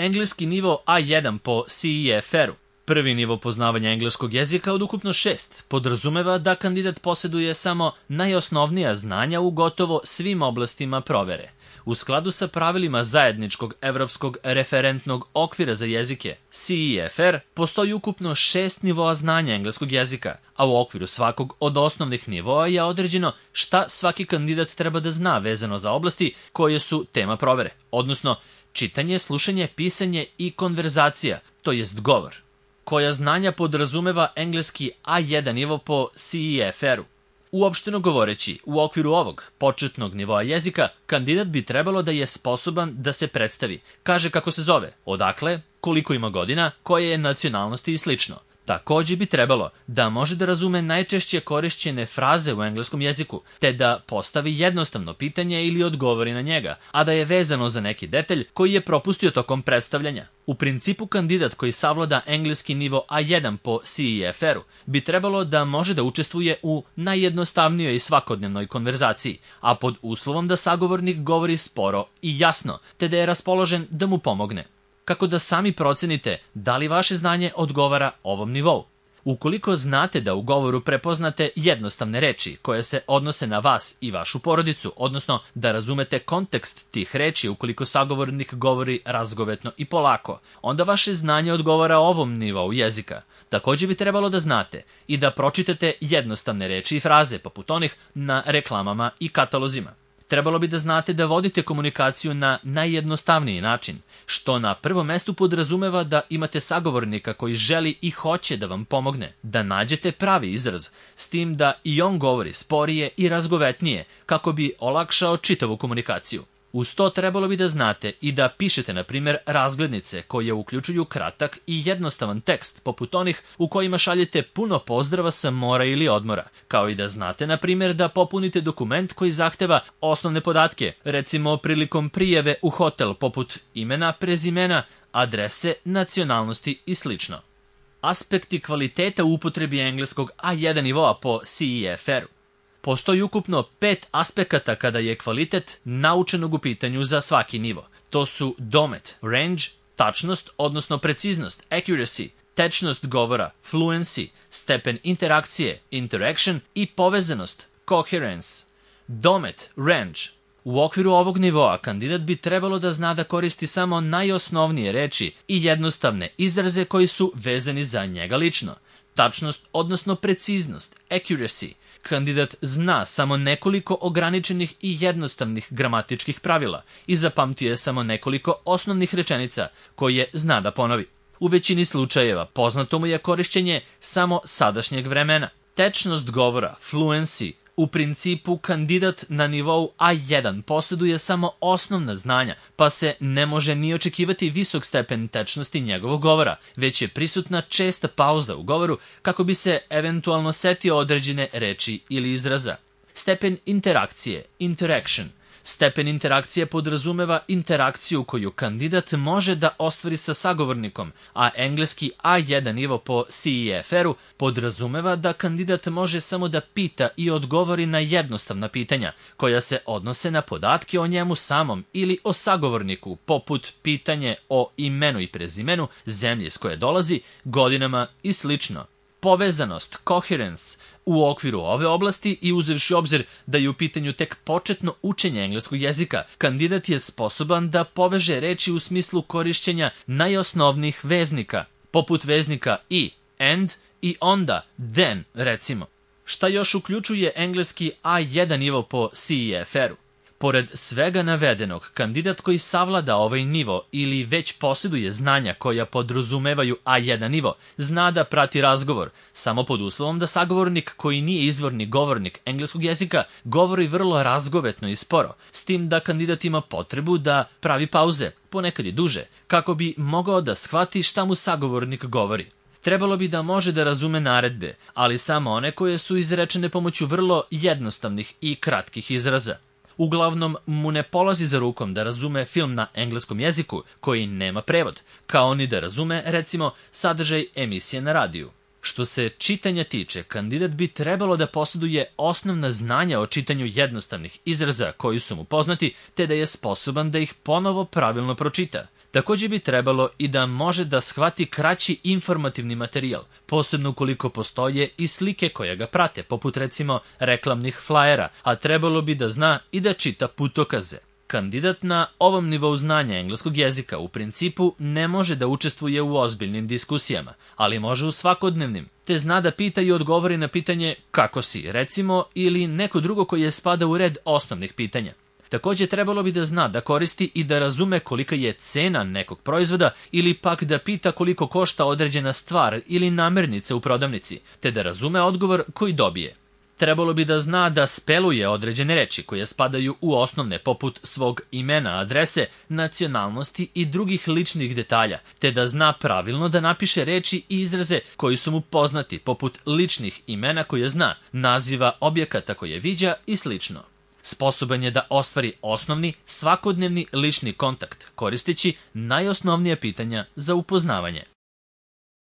Engleski nivo A1 po CEFR-u. Prvi nivo poznavanja engleskog jezika od ukupno 6 podrazumeva da kandidat posjeduje samo najosnovnija znanja u gotovo svim oblastima provere. U skladu sa pravilima zajedničkog evropskog referentnog okvira za jezike CEFR postoji ukupno 6 nivoa znanja engleskog jezika, a u okviru svakog od osnovnih nivoa je određeno šta svaki kandidat treba da zna vezano za oblasti koje su tema provere, odnosno čitanje, slušanje, pisanje i konverzacija, to jest govor. Koja znanja podrazumeva engleski A1 nivo po CEFR-u. Uopšteno govoreći, u okviru ovog početnog nivoa jezika, kandidat bi trebalo da je sposoban da se predstavi, kaže kako se zove, odakle, koliko ima godina, koje je nacionalnosti i slično. Takođe bi trebalo da može da razume najčešće korišćene fraze u engleskom jeziku, te da postavi jednostavno pitanje ili odgovori na njega, a da je vezano za neki detalj koji je propustio tokom predstavljanja. U principu kandidat koji savlada engleski nivo A1 po CEFR-u bi trebalo da može da učestvuje u najjednostavnijoj svakodnevnoj konverzaciji, a pod uslovom da sagovornik govori sporo i jasno, te da je raspoložen da mu pomogne. Kako da sami procenite da li vaše znanje odgovara ovom nivou. Ukoliko znate da u govoru prepoznate jednostavne reči koje se odnose na vas i vašu porodicu, odnosno da razumete kontekst tih reči ukoliko sagovornik govori razgovetno i polako, onda vaše znanje odgovara ovom nivou jezika. Takođe bi trebalo da znate i da pročitate jednostavne reči i fraze poput onih na reklamama i katalozima. Trebalo bi da znate da vodite komunikaciju na najjednostavniji način, što na prvom mestu podrazumeva da imate sagovornika koji želi i hoće da vam pomogne, da nađete pravi izraz, s tim da i on govori sporije i razgovetnije kako bi olakšao čitavu komunikaciju. Uz to trebalo bi da znate i da pišete, na primjer, razglednice koje uključuju kratak i jednostavan tekst, poput onih u kojima šaljete puno pozdrava sa mora ili odmora, kao i da znate, na primjer, da popunite dokument koji zahteva osnovne podatke, recimo prilikom prijave u hotel, poput imena, prezimena, adrese, nacionalnosti i slično. Aspekti kvaliteta u upotrebi engleskog A1 nivoa po CEFR-u. Postoji ukupno 5 aspekata kada je kvalitet naučenog u pitanju za svaki nivo. To su domet, range, tačnost, odnosno preciznost, accuracy, tečnost govora, fluency, stepen interakcije, interaction i povezanost, coherence. Domet, range. U okviru ovog nivoa kandidat bi trebalo da zna da koristi samo najosnovnije reči i jednostavne izraze koji su vezani za njega lično. Tačnost, odnosno preciznost, accuracy. Kandidat zna samo nekoliko ograničenih i jednostavnih gramatičkih pravila i zapamtio je samo nekoliko osnovnih rečenica koje zna da ponovi. U većini slučajeva poznato mu je korišćenje samo sadašnjeg vremena. Tečnost govora, fluency. U principu, kandidat na nivou A1 posjeduje samo osnovna znanja, pa se ne može ni očekivati visok stepen tečnosti njegovog govora, već je prisutna česta pauza u govoru kako bi se eventualno setio određene reči ili izraza. Stepen interakcije, interaction. Stepen interakcije podrazumeva interakciju koju kandidat može da ostvari sa sagovornikom, a engleski A1 nivo po CEFR-u podrazumeva da kandidat može samo da pita i odgovori na jednostavna pitanja, koja se odnose na podatke o njemu samom ili o sagovorniku, poput pitanje o imenu i prezimenu, zemlji s koje dolazi, godinama i slično. Povezanost, coherence. U okviru ove oblasti i uzevši obzir da je u pitanju tek početno učenje engleskog jezika, kandidat je sposoban da poveže reči u smislu korišćenja najosnovnijih veznika, poput veznika i, and i onda, then, recimo. Šta još uključuje engleski A1 nivo po CEFR-u? Pored svega navedenog, kandidat koji savlada ovaj nivo ili već posjeduje znanja koja podrazumevaju A1 nivo, zna da prati razgovor, samo pod uslovom da sagovornik koji nije izvorni govornik engleskog jezika govori vrlo razgovetno i sporo, s tim da kandidat ima potrebu da pravi pauze, ponekad i duže, kako bi mogao da shvati šta mu sagovornik govori. Trebalo bi da može da razume naredbe, ali samo one koje su izrečene pomoću vrlo jednostavnih i kratkih izraza. Uglavnom mu ne polazi za rukom da razume film na engleskom jeziku koji nema prevod, kao ni da razume, recimo, sadržaj emisije na radiju. Što se čitanja tiče, kandidat bi trebalo da posjeduje osnovna znanja o čitanju jednostavnih izraza koji su mu poznati, te da je sposoban da ih ponovo pravilno pročita. Također bi trebalo i da može da shvati kraći informativni materijal, posebno ukoliko postoje i slike koje ga prate, poput recimo reklamnih flajera, a trebalo bi da zna i da čita putokaze. Kandidat na ovom nivou znanja engleskog jezika u principu ne može da učestvuje u ozbiljnim diskusijama, ali može u svakodnevnim, te zna da pita i odgovori na pitanje kako si, recimo, ili neko drugo koje spada u red osnovnih pitanja. Također trebalo bi da zna da koristi i da razume kolika je cena nekog proizvoda ili pak da pita koliko košta određena stvar ili namirnica u prodavnici, te da razume odgovor koji dobije. Trebalo bi da zna da speluje određene reči koje spadaju u osnovne poput svog imena, adrese, nacionalnosti i drugih ličnih detalja, te da zna pravilno da napiše reči i izraze koji su mu poznati poput ličnih imena koje zna, naziva objekata koje viđa i slično. Sposoban je da ostvari osnovni, svakodnevni lični kontakt, koristeći najosnovnija pitanja za upoznavanje.